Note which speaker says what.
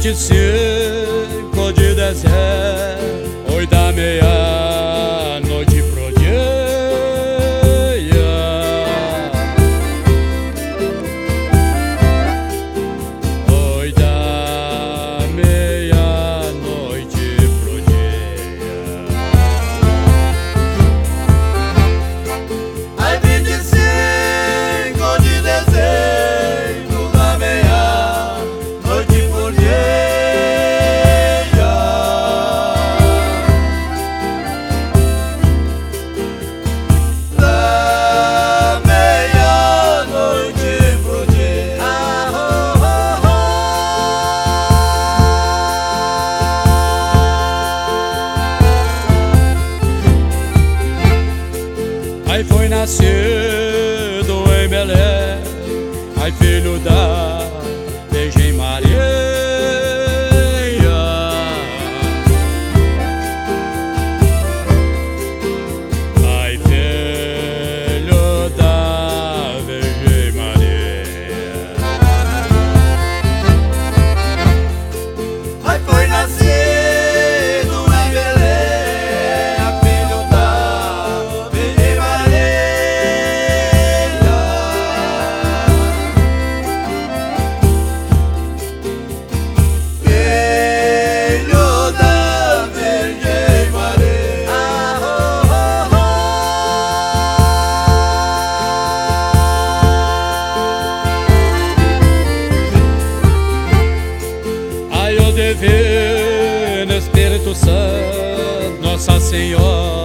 Speaker 1: 25 de dezembro, 8 da meia-noite pro dia. Oito da meia-noite pro dia.
Speaker 2: Ai, 25 de dezembro, da meia-noite pro dia. Da meia-noite pro dia.
Speaker 1: Aí foi nascido em Belém, ai filho da Virgem Maria. Ai filho da Virgem Maria.
Speaker 2: Ai, foi nascido em Belém, filho da Virgem Maria. Filho da Virgem Maria.
Speaker 1: Ai, o Divino Espírito Santo, Nossa Senhora